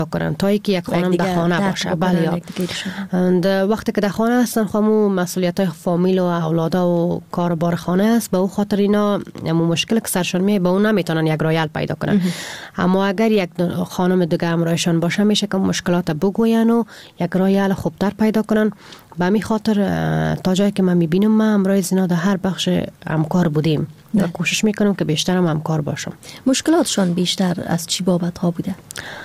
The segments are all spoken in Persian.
کنن تا اینکه یک خانم در خانه باشه. بله. وقتی که در خانه هستن خامو مسئولیت‌های فامیل و اولادا و کاربار خانه است، به او خاطر اینا مشکل که سرشون میه به اون نمیتونن یک راه حل پیدا کنن. اما اگر یک خانم دیگه همراهشان باشه میشه که مشکلات بگوین و یک راه حل خوبتر پیدا کنن. به همین خاطر تا جایی که من میبینم من همراه زینا در هر بخش همکار بودیم و کوشش میکنم که بیشتر همکار باشم. مشکلاتشان بیشتر از چی بابت ها بوده؟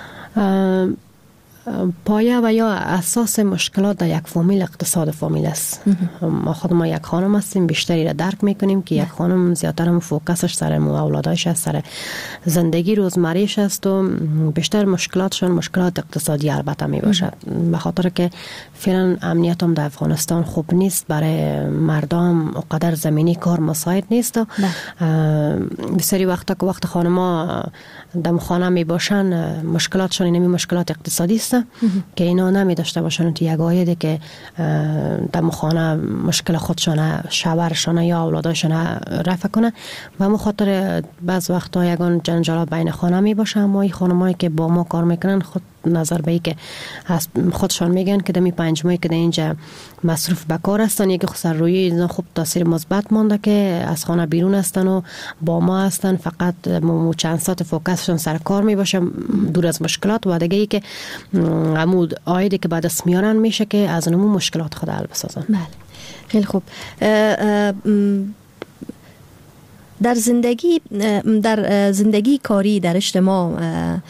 پایه و یا اساس مشکلات در یک فامیل اقتصاد فامیل است. ما خود ما یک خانم هستیم، بیشتری را درک میکنیم که یک خانم زیادتر هم فوکسش سر اولادش است، سر زندگی روزمریش است و بیشتر مشکلاتشون مشکلات اقتصادی البته می باشد. به خاطر که فعلا امنیت هم در افغانستان خوب نیست، برای مردم اونقدر زمینی کار مساعد نیست. بسیاری وقتا که وقت خانم‌ها در خانه می باشن مشکلاتشون اینمی مشکلات اقتصادی است که اینا نمی داشته باشن تو یک عایده که در خانه مشکل خودشان شوهرشان یا اولادشان رفع کنه. و مخاطر بعض وقتا یگان جنجالات بین خانه می باشه. اما این خانمایی که با ما کار میکنن خود نظر به ای که خودشان میگن که دمی 5 ماهی که در اینجا مصروف به کار هستن، یک سر روی اینا خوب تاثیر مثبت مونده که از خانه بیرون هستن و با ما هستن، فقط چند ساعت فوکسشون سر کار می باشه دور از مشکلات. و دیگه ای که عمود آیدی که بعد از میارن میشه که از نمو مشکلات خود حل بسازن. بله خیلی خوب. در زندگی کاری در اجتماع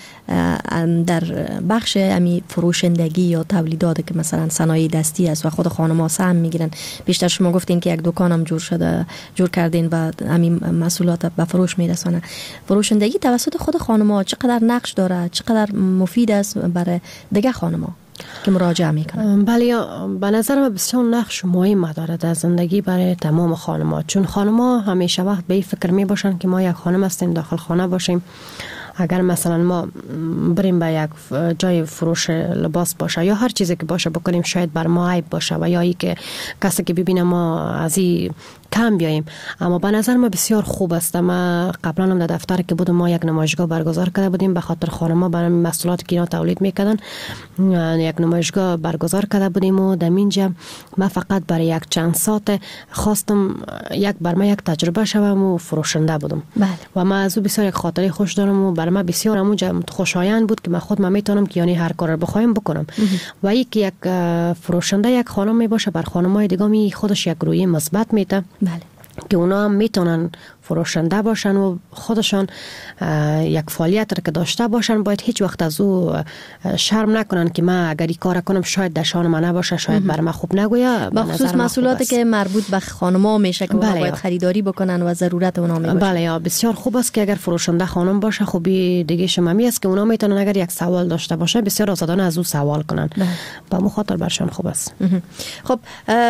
در بخش امی فروشندگی یا تولیدات که مثلا صنایع دستی است و خود خانم‌ها سهم میگیرن، بیشتر شما گفتین که یک دکانم جور کردین و امی محصولات به فروش میرسانه. فروشندگی توسط خود خانم‌ها چقدر نقش داره، چقدر مفید است برای دیگه خانم‌ها که مراجعه میکنن؟ بله، به نظر من بسیار نقش مهم داره در زندگی برای تمام خانم‌ها، چون خانم‌ها همیشه وقت به این فکر می باشن که ما یک خانم هستیم داخل خانه باشیم. اگر مثلا ما بریم به یک جای فروش لباس باشه یا هر چیزی که باشه بکنیم شاید بر ما عیب باشه و یا ای که کسی که ببینه ما از این کم بیاییم. اما به نظر ما بسیار خوب است. ما قبلا هم در دفتر که بودم ما یک نمایشگاه برگزار کرده بودیم به خاطر خانم‌ها برای محصولات که اینا تولید میکردن. یک نمایشگاه برگزار کرده بودیم و در اینجا ما فقط برای یک چند ساعت خواستم برای یک تجربه شوم و فروشنده بودم. بله. و ما از او بسیار یک خاطره خوش دارم و برای من بسیار همونجا خوشایند بود که من خود میتونم که یعنی هر کار رو بخوایم بکنم. و یک فروشنده یک خانم می باشه بر خانم‌های دیگه می خودش یک روی مثبت میده. بله. که اونا هم میتونن فروشنده باشن و خودشان یک فعالیت را که داشته باشن باید هیچ وقت از او شرم نکنن که من اگر این کار کنم شاید در شان من نباشه، شاید بر من خوب نگویا. به خصوص محصولاتی که مربوط به خانم‌ها میشه که اونا باید خریداری بکنن و ضرورت اونا میباشه. بله، بسیار خوب است که اگر فروشنده خانم باشه. خوبی دیگه شما است که اونا میتونن اگر یک سوال داشته باشه بسیار آزادانه از او سوال کنن. با مخاطر برشان خوب است. خب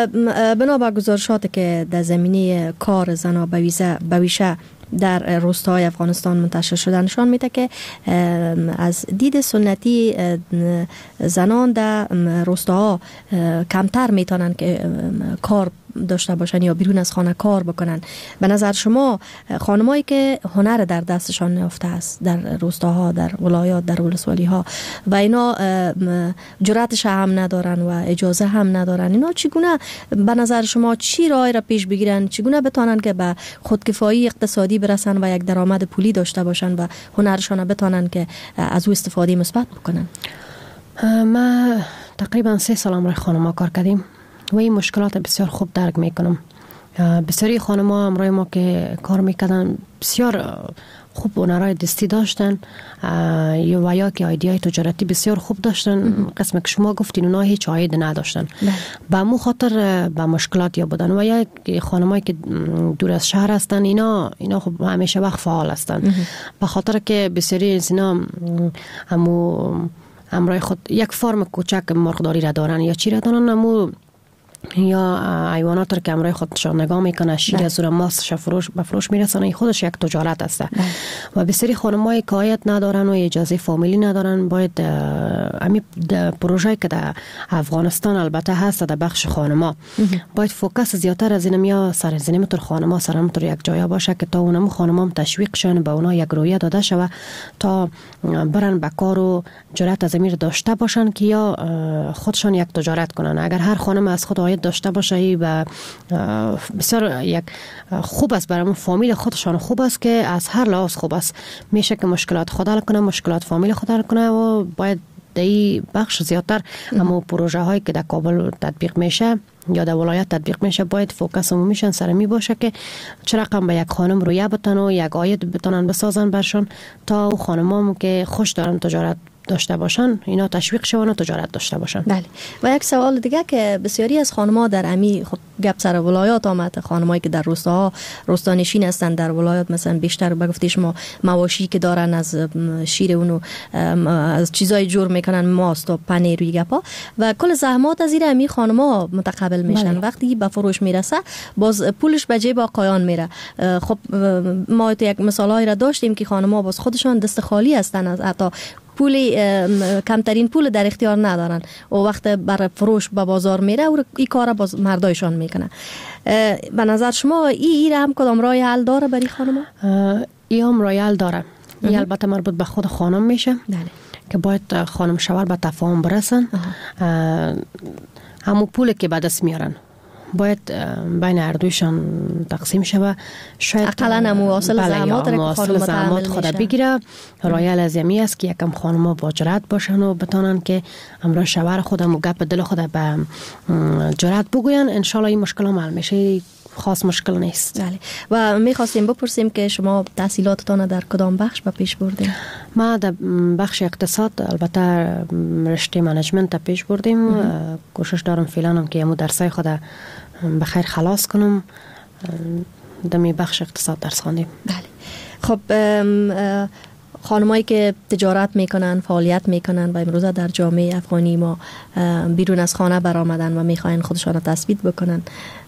بنا به گزارشاتی که در زمینه کار زنان به ویژه در روستاهای افغانستان منتشر شده نشان میده که از دید سنتی زنان در روستاها کمتر میتونن که کار داشته باشن یا بیرون از خانه کار بکنن. به نظر شما خانمایی که هنر در دستشان نیافته است در روستاها، در ولایات، در ولسوالی ها و اینا جرأتش هم ندارن و اجازه هم ندارن، اینا چگونه به نظر شما چی راهی را پیش بگیرن، چگونه بتونن که به خودکفایی اقتصادی برسن و یک درآمد پولی داشته باشن و هنرشان بتونن که از او استفاده مثبت بکنن؟ ما تقریبا 3 سال امروز خانم‌ها کار کردیم و این مشکلات بسیار خوب درک میکنم. بسیاری خانم‌ها امروز ما که کار میکردن بسیار خوب هنرهای دستی داشتن و یا که ایده‌های تجارتی بسیار خوب داشتن. قسم که شما گفتین اونا هیچ عاید نداشتن. به مو خاطر به مشکلات یا بودن و یا خانمایی که دور از شهر هستن اینا خب همیشه وقت فعال هستن. به خاطر که بسیاری از اینا امروز خود یک فرم کوچک مرغداری را دارن یا چی را دارن، امو یا حیوانات رو که امروی خودشان نگاه میکنه، شیر از اون ماستش به فروش میرسانه، خودش یک تجارت است. و بسیاری خانم‌های که عایت ندارن و اجازه فامیلی ندارن، باید امی پروژه‌ای که در افغانستان البته هست در بخش خانما باید فوکس زیادتر از اینم یا سر زنیمتر خانما سرمتر یک جای باشه که تا اونم خانما تشویق شون، به اونا یک رویه داده شود تا برن به کار و جرأت از امیر داشته باشن که یا خودشان یک تجارت کنن. اگر هر خانم از خود عاید داشته باشه و بسیار یک خوب است برای فامیل خودشان، خوب است که از هر لحاظ خوب است، میشه که مشکلات خود حل کنه، مشکلات فامیل خود حل کنه و باید در بخش زیادتر اما پروژه هایی که در کابل تطبیق میشه یا در ولایت تطبیق میشه باید فوکس عمومیشان سر می باشه که چه رقم به یک خانم رویه بتن و یک عاید بتونن بسازن برشان تا خانمام که خوش دارن تجارت داشته باشن اینا تشویق شون و تجارت داشته باشن. بله. و یک سوال دیگه که بسیاری از خانم‌ها در امی خب گپ سر ولایات آمد، خانمایی که در روستانشین هستن در ولایات مثلا بیشتر بگفتید شما مواشی که دارن از شیر اونو از چیزای جور میکنن، ماست و پنیر و گپا و کل زحمات از این امی خانم‌ها متقبل میشن. بله. وقتی به فروش میرسه باز پولش به جیب آقایان میره. خب ما یک مثالایی را داشتیم که خانم‌ها باز خودشان دست خالی هستن، از حتی پولی کمترین پول در اختیار ندارن و وقت بر فروش به بازار میره و این کار باز مردایشان میکنه. به نظر شما این هم کدام راه حل داره برای خانم؟ این هم راه حل داره. این البته مربوط به خود خانم میشه. بله. که باید خانم شوهر به تفاهم برسن. همون پولی که به دست میارن باید بین هر دویشان تقسیم شود، شاید اقلا مواصل زحمات را که خانم زحمات خود بگیره. رای لازمی است که یکم خانم‌ها با جرأت باشن و بتونن که امرا شوهر خودم و گپ دل خود به جرأت بگوین. ان شاء الله این مشکل حل میشه، خاص مشکل نیست. بله. و می‌خواستیم بپرسیم که شما تحصیلاتتان در کدام بخش به پیش بردین؟ ما در بخش اقتصاد البته رشته منیجمنت پیش بردیم. کوشش دارم فعلا هم که امو درسای خود به خیر خلاص کنم. دمی بخش اقتصاد درس خواندیم. بله. خب خانمایی که تجارت میکنن، فعالیت میکنن و امروزه در جامعه افغانی ما بیرون از خانه برآمدن و میخواین خودشان را تثبیت بکنن،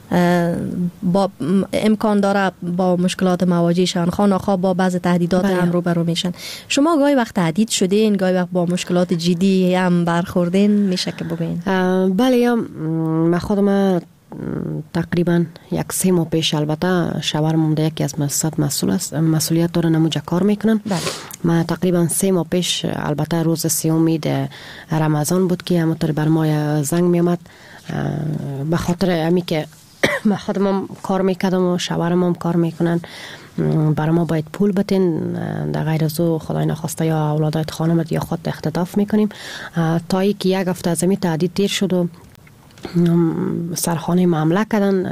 با امکان داره با مشکلات مواجهشان خانه‌خواه با بعض تهدیدات هم روبرو میشن. شما گاهی وقت تهدید شدین، گاهی وقت با مشکلات جدی هم برخوردین، میشه که بگین؟ بله، من خودم تقریبا 3 ماه پیش البته شوهرم در یکی از مؤسسات مسئولیت داره نموجه کار میکنن. بله. من تقریبا 3 ماه پیش البته روز 3 رمضان بود که همونطور بر ما زنگ میامد به خاطر امی که من خودم کار میکردم و شوهرم هم کار میکنن، برای ما باید پول بتین، در غیر از او خدای نخواسته یا اولادات خانمت یا خود اختطاف میکنیم. تا ای که 1 هفته از امی تهدید تیر شد و سرخانه معامله کردن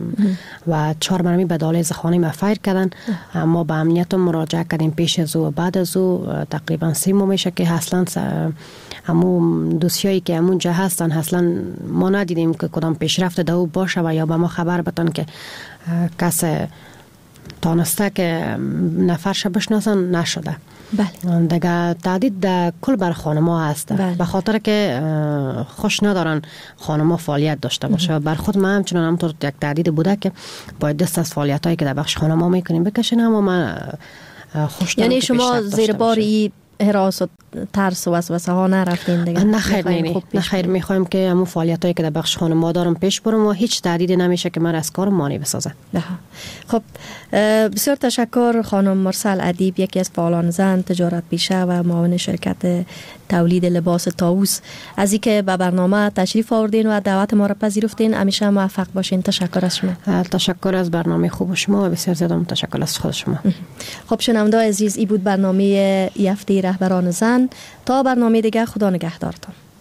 و 4 مرمی به دالیز خانه ما فایر کردن. ما به امنیت مراجعه کردیم پیش از او و بعد از او تقریبا 3 ماه میشه که اصلا همون دوسیایی که همون جا هستن اصلا ما ندیدیم که کدام پیشرفت دو باشه و یا به ما خبر بدن که کس تانسته که نفرش بشناسن نشده. بله. دیگه تهدید در کل بر خانم‌ها هست. بله. به خاطر که خوش ندارن خانم‌ها فعالیت داشته باشه. بر خود من همچنان همطور یک تهدید بوده که باید دست از فعالیتایی که در بخش خانم‌ها میکنیم بکشین، اما من خوش یعنی شما زیر باری هراس و ترس و وسوسه ها نرفتین دیگه؟ نه خیر میخوایم که همون فعالیتایی که در بخش خانم‌ها دارم پیش برم و هیچ تهدیدی نمیشه که من از کار مانع بسازه. خب بسیار تشکر خانم مرسل ادیب، یکی از فعالان زن، تجارت پیشه و معاون شرکت تولید لباس طاووس، از اینکه به برنامه تشریف آوردین و دعوت ما را پذیرفتین. همیشه موفق باشین. تشکر از شما. تشکر از برنامه خوب شما و بسیار زیاد تشکر از خود شما. خب شنوندگان عزیز، این بود برنامه هفته رهبران زن. تا برنامه دیگه، خدا نگهدارتان.